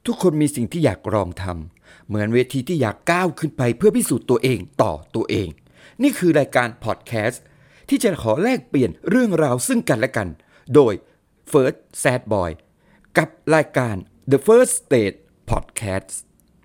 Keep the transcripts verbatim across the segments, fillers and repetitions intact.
ทุกคนมีสิ่งที่อยากลองทำเหมือนเวทีที่อยากก้าวขึ้นไปเพื่อพิสูจน์ตัวเองต่อตัวเองนี่คือรายการพอดแคสต์ที่จะขอแลกเปลี่ยนเรื่องราวซึ่งกันและกันโดย First Sad Boy กับรายการ The First Stage Podcast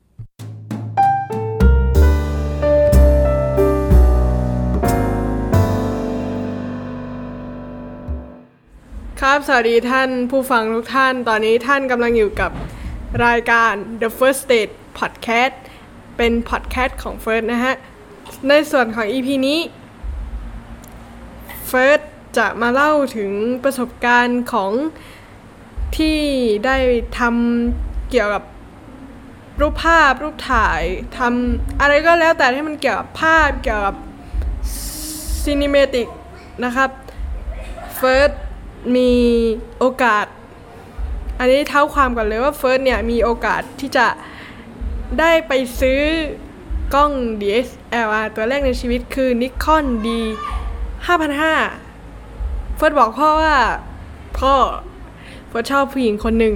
ครับสวัสดีท่านผู้ฟังทุกท่านตอนนี้ท่านกำลังอยู่กับรายการ The First Stage Podcast เป็น podcast ของ First นะฮะในส่วนของ อี พี นี้ First จะมาเล่าถึงประสบการณ์ของที่ได้ทำเกี่ยวกับรูปภาพรูปถ่ายทำอะไรก็แล้วแต่ที่มันเกี่ยวกับภาพเกี่ยวกับ Cinematic นะครับ Firstมีโอกาสอันนี้เท้าความก่อนเลยว่าเฟิร์สเนี่ยมีโอกาสที่จะได้ไปซื้อกล้อง ดี เอส แอล อาร์ ตัวแรกในชีวิตคือ Nikon ดี ห้าพันห้าร้อย เฟิร์สบอกพ่อว่าพ่อเฟิร์สชอบผู้หญิงคนหนึ่ง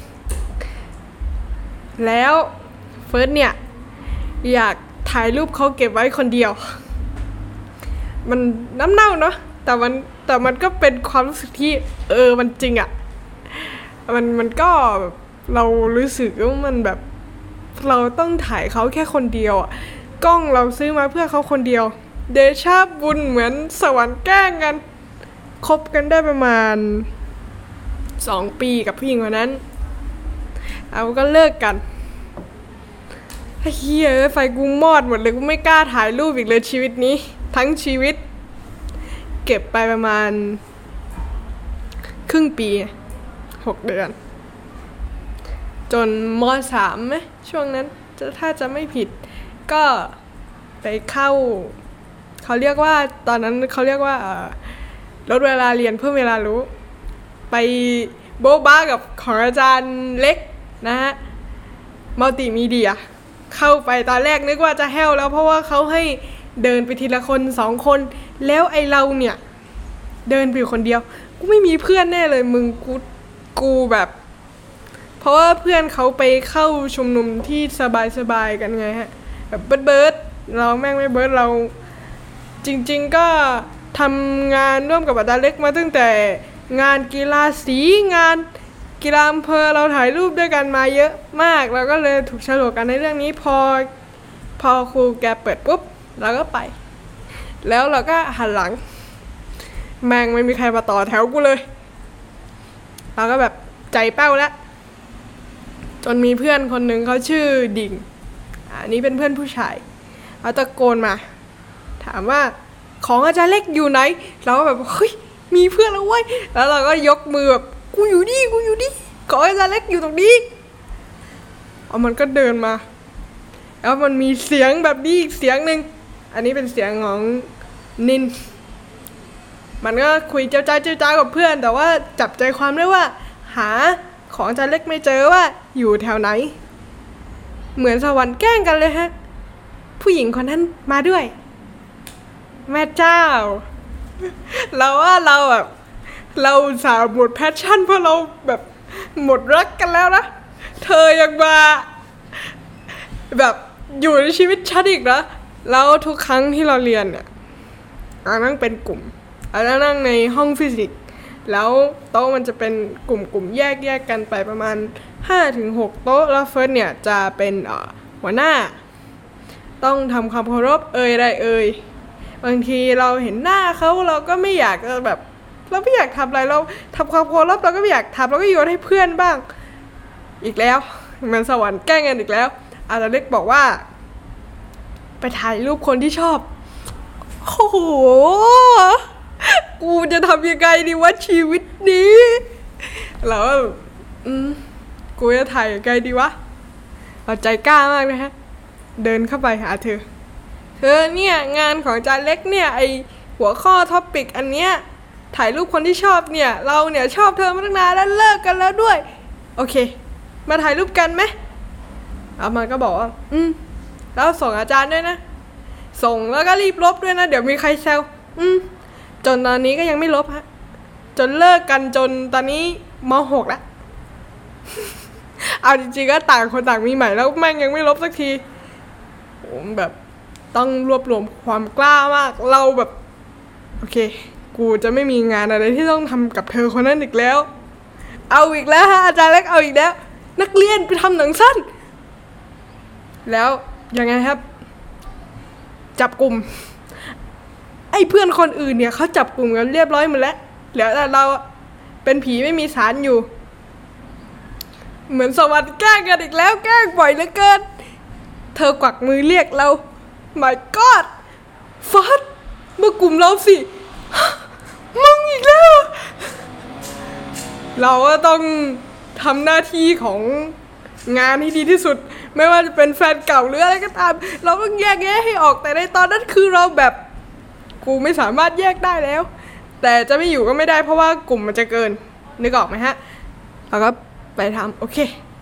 แล้วเฟิร์สเนี่ยอยากถ่ายรูปเขาเก็บไว้คนเดียวมันน้ำเน่าเนาะแต่มันแต่มันก็เป็นความรู้สึกที่เออมันจริงอ่ะมันมันก็แบบเรารู้สึกว่ามันแบบเราต้องถ่ายเขาแค่คนเดียวอ่ะกล้องเราซื้อมาเพื่อเขาคนเดียวเดชะบุญเหมือนสวรรค์แกล้งกันคบกันได้ประมาณสองปีกับผู้หญิงคนนั้นเราก็เลิกกันเฮ้ยไฟกูมอดหมดเลยกูไม่กล้าถ่ายรูปอีกเลยชีวิตนี้ทั้งชีวิตเก็บไปประมาณครึ่งปีหกเดือนจนม.สาม มั้ยช่วงนั้นถ้าจะไม่ผิดก็ไปเข้าเขาเรียกว่าตอนนั้นเขาเรียกว่าลดเวลาเรียนเพิ่มเวลารู้ไปโบ๊ะบ้ากับของอาจารย์เล็กนะฮะมัลติมีเดียเข้าไปตอนแรกนึกว่าจะแห้วแล้วเพราะว่าเขาให้เดินไปทีละคนสองคนแล้วไอเราเนี่ยเดินไปอยู่คนเดียวกูไม่มีเพื่อนแน่เลยมึงกูกูแบบเพราะว่าเพื่อนเขาไปเข้าชุมนุมที่สบายๆกันไงฮะแบบเบิร์ดเบิร์ดเราแม่งไม่เบิร์ดเราจริงๆก็ทำงานร่วมกับอาจารย์เล็กมาตั้งแต่งานกีฬาสีงานกีฬาอำเภอเราถ่ายรูปด้วยกันมาเยอะมากเราก็เลยถูกฉลกกันในเรื่องนี้พอพอครูแกเปิดปุ๊บเราก็ไปแล้วเราก็หันหลังแม่งไม่มีใครมาต่อแถวกูเลยเราก็แบบใจเป้าแล้วจนมีเพื่อนคนหนึ่งเขาชื่อดิ่งอันนี้เป็นเพื่อนผู้ชายเขาตะโกนมาถามว่าของอาจารย์เล็กอยู่ไหนเราก็แบบเฮ้ยมีเพื่อนแล้วเว้ยแล้วเราก็ยกมือแบบกูอยู่นี่กูอยู่นี่ของอาจารย์เล็กอยู่ตรงนี้เอามันก็เดินมาแล้วมันมีเสียงแบบนี้อีกเสียงนึงอันนี้เป็นเสียงของนินมันก็คุยเจ้าจ้าเจ้าจ้ากับเพื่อนแต่ว่าจับใจความได้ว่าหาของอาจารย์เล็กไม่เจอว่าอยู่แถวไหนเหมือนสวรรค์แกล้งกันเลยฮะผู้หญิงคนนั้นมาด้วยแม่เจ้าเราว่าเราแบบเราสาวหมดแพชชั่นเพราะเราแบบหมดรักกันแล้วนะเธอยังมาแบบอยู่ในชีวิตฉันอีกนะแล้วทุกครั้งที่เราเรียนเนี่ยเรานั่งเป็นกลุ่มเรานั่งในห้องฟิสิกส์แล้วโต๊ะมันจะเป็นกลุ่มๆแยกๆกันไปประมาณ ห้าถึงหก โต๊ะแล้วเฟิร์สเนี่ยจะเป็นเอ่อหัวหน้าต้องทำความเคารพเอ่ยได้เอ่ยบางทีเราเห็นหน้าเขาเราก็ไม่อยากจะแบบเราไม่อยากทำอะไรเราทำความเคารพเราก็ไม่อยากทำเราก็โยนให้เพื่อนบ้างอีกแล้วมันสวรรค์แกล้งกันอีกแล้วอาจารย์เล็กบอกว่าไปถ่ายรูปคนที่ชอบโอ้โหกูจะทำยังไงดีวะชีวิตนี้แล้วอืมกูจะถ่ายยังไงดีวะเราใจกล้ามากนะฮะเดินเข้าไปหาเธอเธอเนี่ยงานของอาจารย์เล็กเนี่ยไอหัวข้อท็อปิกอันเนี้ยถ่ายรูปคนที่ชอบเนี่ยเราเนี่ยชอบเธอมาตั้งนานแล้วเลิกกันแล้วด้วยโอเคมาถ่ายรูปกันไหมเอามาก็บอกว่าอืมแล้วส่งอาจารย์ด้วยนะส่งแล้วก็รีบลบด้วยนะเดี๋ยวมีใครแซวอืมจนตอนนี้ก็ยังไม่ลบฮะจนเลิกกันจนตอนนี้ม.หก แล้วเอาจริงๆก็ต่างคนต่างมีใหม่แล้วแม่งยังไม่ลบสักทีผมแบบต้องรวบรวมความกล้ามากเราแบบโอเคกูจะไม่มีงานอะไรที่ต้องทำกับเธอคนนั้นอีกแล้วเอาอีกแล้วฮะอาจารย์เล็กเอาอีกแล้วนักเรียนไปทำหนังสั้นแล้วยังไงครับจับกลุ่มไอ้เพื่อนคนอื่นเนี่ยเขาจับกลุ่มกันเรียบร้อยหมดแล้วเหลือแต่เราเป็นผีไม่มีสารอยู่เหมือนสวัสดิ์แกล้งกันอีกแล้วแกล้งบ่อยเหลือเกินเธอกวักมือเรียกเรา my god ฟาดมากลุ่มเราสิมึงอีกแล้วเราก็ต้องทำหน้าที่ของงานให้ดีที่สุดไม่ว่าจะเป็นแฟนเก่าหรืออะไรก็ตามเราต้องแยกแยะให้ออกแต่ในตอนนั้นคือเราแบบกูไม่สามารถแยกได้แล้วแต่จะไม่อยู่ก็ไม่ได้เพราะว่ากลุ่มมันจะเกินนึกออกไหมฮะเราก็ไปทำโอเค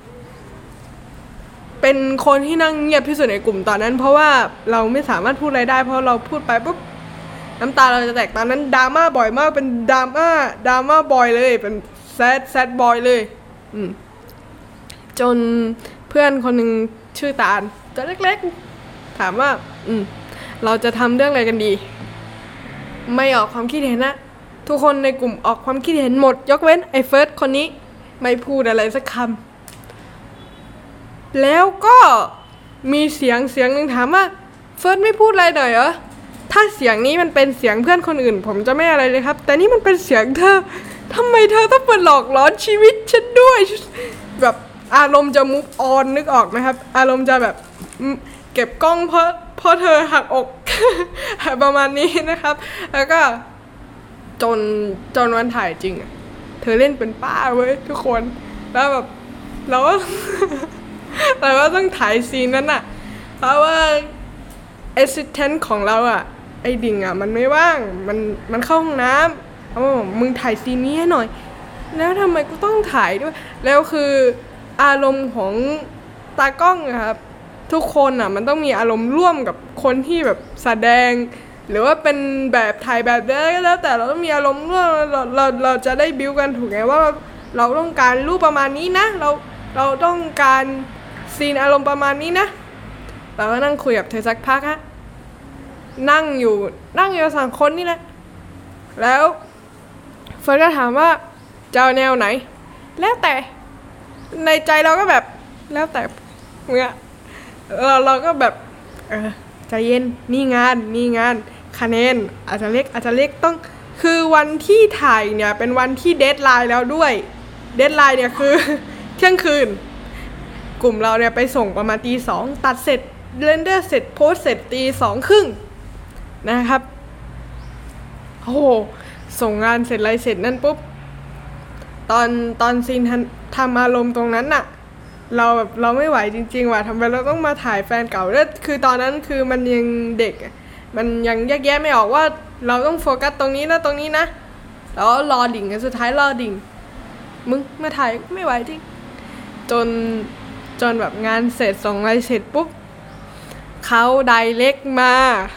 เป็นคนที่นั่งเงียบที่สุดในกลุ่มตอนนั้นเพราะว่าเราไม่สามารถพูดอะไรได้เพราะเราพูดไปปุ๊บน้ำตาเราจะแตกตอนนั้นดราม่าบ่อยมากเป็นดราม่าดราม่าบอยเลยเป็นแซดแซดบอยเลยอืมจนเพื่อนคนหนึ่งชื่อตาลตัวเล็กๆถามว่าอืมเราจะทำเรื่องอะไรกันดีไม่ออกความคิดเห็นนะทุกคนในกลุ่มออกความคิดเห็นหมดยกเว้นไอ้เฟิร์สคนนี้ไม่พูดอะไรสักคำแล้วก็มีเสียงเสียงหนึ่งถามว่าเฟิร์สไม่พูดอะไรหน่อยเหรอถ้าเสียงนี้มันเป็นเสียงเพื่อนคนอื่นผมจะไม่อะไรเลยครับแต่นี่มันเป็นเสียงเธอทำไมเธอต้องมาหลอกหลอนชีวิตฉันด้วยแบบอารมณ์จะมุกออนนึกออกไหมครับอารมณ์จะแบบเก็บกล้องเพราะเพราะเธอหักอก ประมาณนี้นะครับแล้วก็จนจนวันถ่ายจริงอ่ะเธอเล่นเป็นป้าเว้ยทุกคนแล้วแบบเราก็ เราก็ต้องถ่ายซีนนั้นอ่ะเพราะว่าแอสซิสแตนต์ของเราอ่ะไอ้ดิ่งอ่ะมันไม่ว่างมันมันเข้าห้องน้ำเอามึงถ่ายซีนนี้ให้หน่อยแล้วทำไมกูต้องถ่ายด้วยแล้วคืออารมณ์ของตากล้องอะครับทุกคนอ่ะมันต้องมีอารมณ์ร่วมกับคนที่แบบแสดงหรือว่าเป็นแบบถ่ายแบบใดก็แล้วแต่เราต้องมีอารมณ์ร่วมเราเราเราจะได้บิวกันถูกไงว่าเราต้องการรูปประมาณนี้นะเราเราต้องการซีนอารมณ์ประมาณนี้นะเราก็นั่งคุยกับเธอสักพักฮะนั่งอยู่นั่งอยู่สองคนนี่แหละแล้วเฟิร์สก็ถามว่าจะเอาแนวไหนแล้วแต่ในใจเราก็แบบแล้วแต่เงี้ยเราเราก็แบบเออใจเย็นนี่งานนี่งานคะแนนอาจจะเล็กอาจจะเล็กต้องคือวันที่ถ่ายเนี่ยเป็นวันที่เดดไลน์แล้วด้วยเดดไลน์เนี่ยคือ เที่ยงคืนกลุ่มเราเนี่ยไปส่งประมาณตีสองตัดเสร็จเรนเดอร์เสร็จโพสเสร็จตีสองครึ่งนะครับโอ้โหส่งงานเสร็จอะไรเสร็จนั่นปุ๊บตอนตอนซีนทำอารมณ์ตรงนั้นน่ะเราแบบเราไม่ไหวจริงๆว่ะทำไมเราต้องมาถ่ายแฟนเก่าแล้วคือตอนนั้นคือมันยังเด็กมันยังแยกแยะไม่ออกว่าเราต้องโฟกัสตรงนี้นะตรงนี้นะแล้วรอดิ่งกันสุดท้ายรอดิ่งมึงมาถ่ายไม่ไหวจริงจนจนแบบงานเสร็จส่งอะไรเสร็จปุ๊บเขาไดเรกมา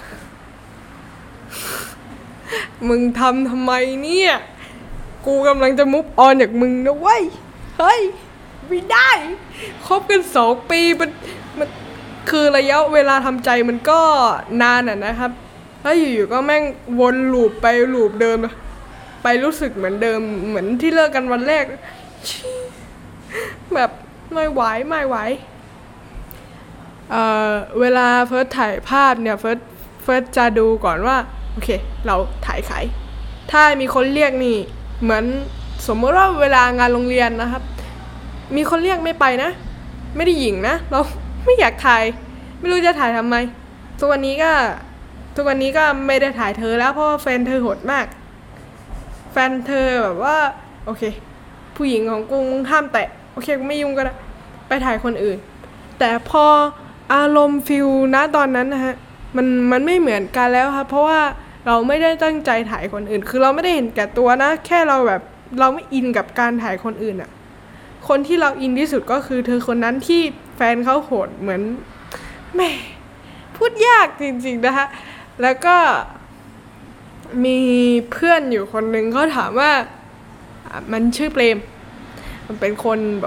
มึงทำทำไมเนี่ยกูกำลังจะมุฟออนจากมึงนะเว้ยเฮ้ยไม่ได้คบกันสองปีมันมันคือระยะเวลาทำใจมันก็นานอ่ะนะครับแล้วอยู่ๆก็แม่งวนลูปไปลูปเดิมไปรู้สึกเหมือนเดิมเหมือนที่เลิกกันวันแรกแบบไม่ไหวไม่ไหวเอ่อเวลาเฟิร์สถ่ายภาพเนี่ยเฟิร์สเฟิร์สจะดูก่อนว่าโอเคเราถ่ายใครถ้ามีคนเรียกนี่เหมือนสมมติว่าเวลางานโรงเรียนนะครับมีคนเรียกไม่ไปนะไม่ได้หยิ่งนะเราไม่อยากถ่ายไม่รู้จะถ่ายทำไมทุกวันนี้ก็ทุกวันนี้ก็ไม่ได้ถ่ายเธอแล้วเพราะว่าแฟนเธอโหดมากแฟนเธอแบบว่าโอเคผู้หญิงของกูห้ามแตะโอเคกูไม่ยุ่งก็ได้ไปถ่ายคนอื่นแต่พออารมณ์ฟิลนะตอนนั้นนะฮะมันมันไม่เหมือนกันแล้วครับเพราะว่าเราไม่ได้ตั้งใจถ่ายคนอื่นคือเราไม่ได้เห็นแก่ตัวนะแค่เราแบบเราไม่อินกับการถ่ายคนอื่นอะคนที่เราอินที่สุดก็คือเธอคนนั้นที่แฟนเขาโหดเหมือนแม่พูดยากจริงๆนะคะแล้วก็มีเพื่อนอยู่คนหนึ่งเขาถามว่ามันชื่อเปรมมันเป็นคนแบบ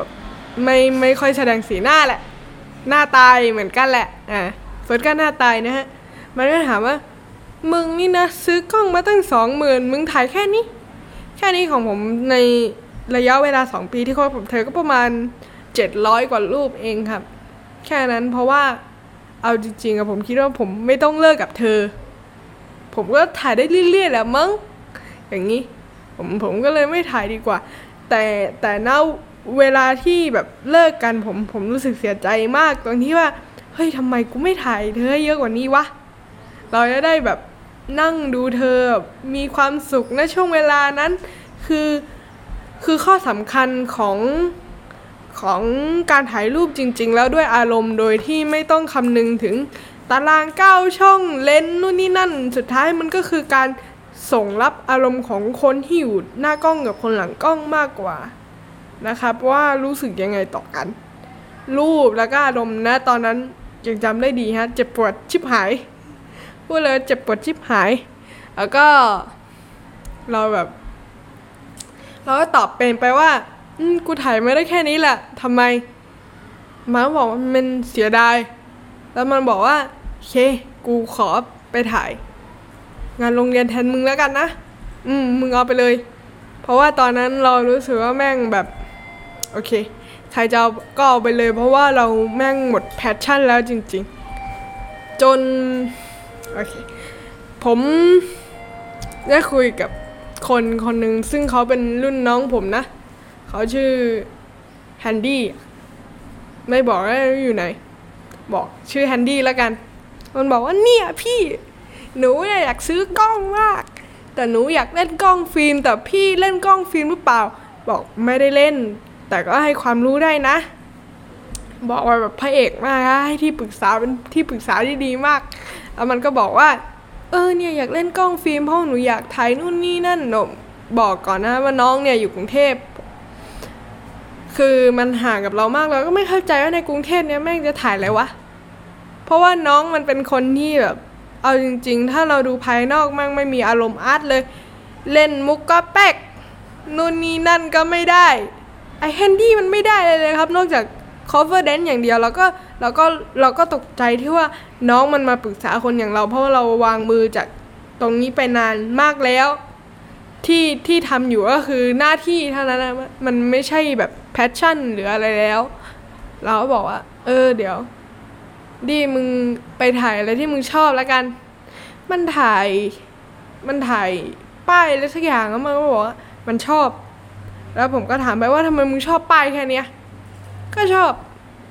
ไม่ไม่ค่อยแสดงสีหน้าแหละหน้าตายเหมือนกันแหละอ่าเฟิร์สก็หน้าตายนะฮะมันก็ถามว่ามึงนี่นะซื้อกล้องมาตั้งสองหมื่นมึงถ่ายแค่นี้แค่นี้ของผมในระยะเวลาสองปีที่คบกับเธอก็ประมาณเจ็ดร้อยกว่ารูปเองครับแค่นั้นเพราะว่าเอาจริงๆอะผมคิดว่าผมไม่ต้องเลิกกับเธอผมก็ถ่ายได้เรื่อยๆแหละมั้งอย่างนี้ผมผมก็เลยไม่ถ่ายดีกว่าแต่แต่ณเวลาที่แบบเลิกกันผมผมรู้สึกเสียใจมากตรงที่ว่าเฮ้ยทำไมกูไม่ถ่ายเธอเยอะกว่านี้วะเราจะได้แบบนั่งดูเธอมีความสุขในช่วงเวลานั้นคือคือข้อสำคัญของของการถ่ายรูปจริงๆแล้วด้วยอารมณ์โดยที่ไม่ต้องคำนึงถึงตารางเก้าช่องเลนส์นู่นนี่นั่นสุดท้ายมันก็คือการส่งรับอารมณ์ของคนที่อยู่หน้ากล้องกับคนหลังกล้องมากกว่านะครับว่ารู้สึกยังไงต่อกันรูปแล้วก็อารมณ์นะตอนนั้นยังจำได้ดีฮะเจ็บปวดชิบหายพูดเลยเจ็บปวดชิบหายแล้วก็เราแบบเราก็ตอบเป็นไปว่าอืมกูถ่ายไม่ได้แค่นี้แหละทำไมม้าบอกว่ามันเสียดายแล้วมันบอกว่าโอเคกูขอไปถ่ายงานโรงเรียนแทนมึงแล้วกันนะอืมมึงเอาไปเลยเพราะว่าตอนนั้นเรารู้สึกว่าแม่งแบบโอเคใครจะเอาก็เอาไปเลยเพราะว่าเราแม่งหมดแพชชั่นแล้วจริงๆจนโอเคผมได้คุยกับคนคนหนึ่งซึ่งเขาเป็นรุ่นน้องผมนะเขาชื่อแฮนดี้ไม่บอกว่าอยู่ไหนบอกชื่อแฮนดี้แล้วกันมันบอกว่าเนี่ยพี่หนูอยากซื้อกล้องมากแต่หนูอยากเล่นกล้องฟิล์มแต่พี่เล่นกล้องฟิล์มหรือเปล่าบอกไม่ได้เล่นแต่ก็ให้ความรู้ได้นะบอกว่าแบบพระเอกมากให้ที่ปรึกษาเป็นที่ปรึกษาที่ดีมากแล้วมันก็บอกว่าเออเนี่ยอยากเล่นกล้องฟิล์มเพราะหนูอยากถ่ายนู่นนี่นั่นหนูบอกก่อนนะว่าน้องเนี่ยอยู่กรุงเทพคือมันห่างกับเรามากเราก็ไม่เข้าใจว่าในกรุงเทพเนี่ยแม่งจะถ่ายอะไรวะเพราะว่าน้องมันเป็นคนที่แบบเอาจริงๆถ้าเราดูภายนอกมั่งไม่มีอารมณ์อาร์ตเลยเล่นมุกก็แป๊กนู่นนี่นั่นก็ไม่ได้ไอแฮนดี้มันไม่ได้เลยเลยครับนอกจาก cover dance อย่างเดียวเราก็เราก็เราก็ตกใจที่ว่าน้องมันมาปรึกษาคนอย่างเราเพราะว่าเราวางมือจากตรงนี้ไปนานมากแล้วที่ที่ทำอยู่ก็คือหน้าที่เท่านั้นนะมันไม่ใช่แบบแพชชั่นหรืออะไรแล้วเราก็บอกว่าเออเดี๋ยวดีมึงไปถ่ายอะไรที่มึงชอบแล้วกันมันถ่ายมันถ่ายป้ายอะไรสักอย่างแล้วมันก็บอกว่ามันชอบแล้วผมก็ถามไปว่าทำไมมึงชอบป้ายแค่เนี้ยก็ชอบ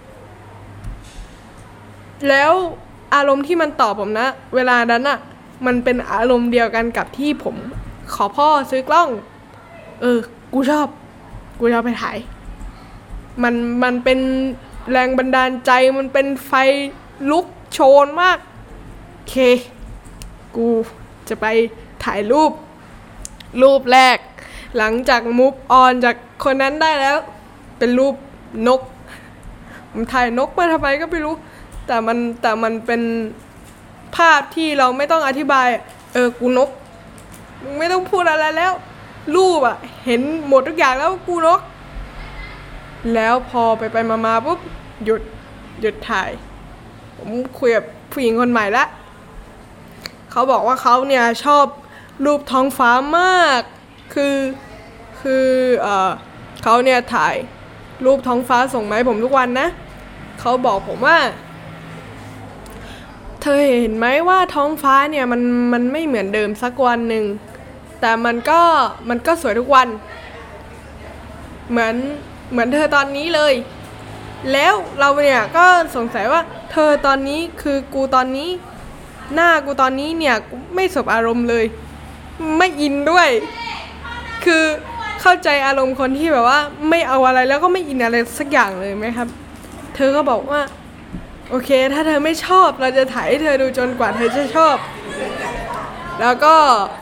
แล้วอารมณ์ที่มันตอบผมนะเวลานั้นอะมันเป็นอารมณ์เดียวกันกับที่ผมขอพ่อซื้อกล้องเออกูชอบกูจะไปถ่ายมันมันเป็นแรงบันดาลใจมันเป็นไฟลุกโชนมากโอเคกูจะไปถ่ายรูปรูปแรกหลังจากมูฟออนจากคนนั้นได้แล้วเป็นรูปนกผมถ่ายนกมาทำไมก็ไม่รู้แต่มันแต่มันเป็นภาพที่เราไม่ต้องอธิบายเออกูนกมึงไม่ต้องพูดอะไรแล้วรูปอะเห็นหมดทุกอย่างแล้วกูนกแล้วพอไปไปมาๆปุ๊บหยุดหยุดถ่ายผมคุยกับผู้หญิงคนใหม่ละเขาบอกว่าเขาเนี่ยชอบรูปท้องฟ้ามากคือคือเอ่อเขาเนี่ยถ่ายรูปท้องฟ้าส่งมาให้ผมทุกวันนะเขาบอกผมว่าเธอเห็นไหมว่าท้องฟ้าเนี่ยมันมันไม่เหมือนเดิมสักวันหนึ่งแต่มันก็มันก็สวยทุกวันเหมือนเหมือนเธอตอนนี้เลยแล้วเราเนี่ยก็สงสัยว่าเธอตอนนี้คือกูตอนนี้หน้ากูตอนนี้เนี่ยไม่สบอารมณ์เลยไม่อินด้วยคือเข้าใจอารมณ์คนที่แบบว่าไม่เอาอะไรแล้วก็ไม่อินอะไรสักอย่างเลยไหมครับเธอก็บอกว่าโอเคถ้าเธอไม่ชอบเราจะถ่ายให้เธอดูจนกว่าเธอจะชอบแล้วก็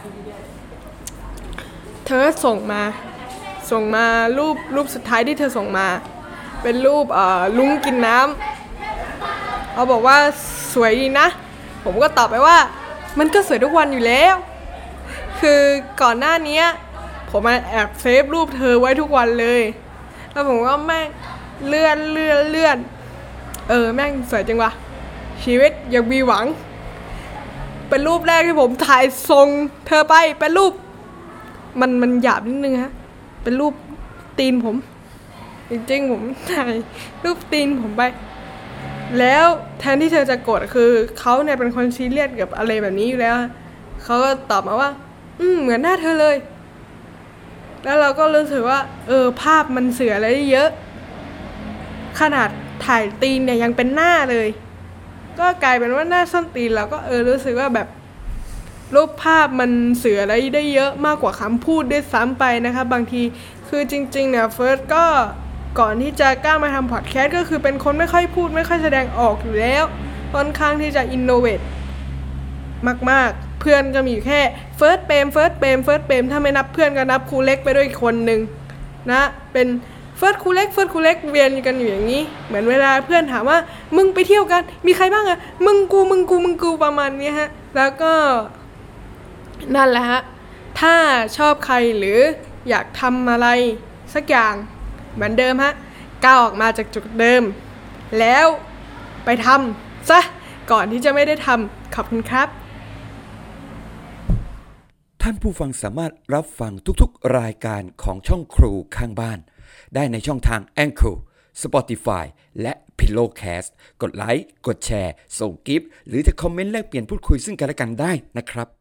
เธอส่งมาส่งมารูปรูปสุดท้ายที่เธอส่งมาเป็นรูปเอ่อลุงกินน้ำเขาบอกว่าสวยดีนะผมก็ตอบไปว่ามันก็สวยทุกวันอยู่แล้วคือก่อนหน้านี้ผมมาแอบเซฟรูปเธอไว้ทุกวันเลยแล้วผมก็แม่งเลื่อนเลื่อนเลื่อนเออแม่งสวยจังวะชีวิตยังมีหวังเป็นรูปแรกที่ผมถ่ายส่งเธอไปเป็นรูปมันมันหยาบนิดนึงฮะเป็นรูปตีนผมจริงๆผมถ่ายรูปตีนผมไปแล้วแทนที่เธอจะโกรธคือเขาเนี่ยเป็นคนซีเรียสกับอะไรแบบนี้อยู่แล้วเขาก็ตอบมาว่าอืมเหมือนหน้าเธอเลยแล้วเราก็รู้สึกว่าเออภาพมันเสื่ออะไรได้เยอะขนาดถ่ายตีนเนี่ยยังเป็นหน้าเลยก็กลายเป็นว่าหน้าส้นตีนเราก็เออรู้สึกว่าแบบรูปภาพมันสื่ออะไรได้เยอะมากกว่าคำพูดด้วยซ้ำไปนะคะบางทีคือจริงๆเนี่ยเฟิร์สก็ก่อนที่จะกล้ามาทำพอดแคสต์ก็คือเป็นคนไม่ค่อยพูดไม่ค่อยแสดงออกอยู่แล้วค่อนข้างที่จะอินโนเวทมากๆเพื่อนก็มีอยู่แค่เฟิร์สเปมเฟิร์สเปมเฟิร์สเปมถ้าไม่นับเพื่อนก็นับครูเล็กไปด้วยอีกคนนึงนะเป็นเฟิร์สครูเล็กเฟิร์สครูเล็กเวียนกันอยู่อย่างนี้เหมือนเวลาเพื่อนถามว่ามึงไปเที่ยวกันมีใครบ้างอะมึงกูมึงกูมึงกูประมาณนี้ฮะแล้วก็นั่นแหละฮะถ้าชอบใครหรืออยากทำอะไรสักอย่างเหมือนเดิมฮะก้าวออกมาจากจุดเดิมแล้วไปทำซะก่อนที่จะไม่ได้ทำขอบคุณครับท่านผู้ฟังสามารถรับฟังทุกๆรายการของช่องครูข้างบ้านได้ในช่องทาง Anchor Spotify และ Pillowcast กดไลค์กดแชร์ส่งกิฟต์หรือจะคอมเมนต์แลกเปลี่ยนพูดคุยซึ่งกันและกันได้นะครับ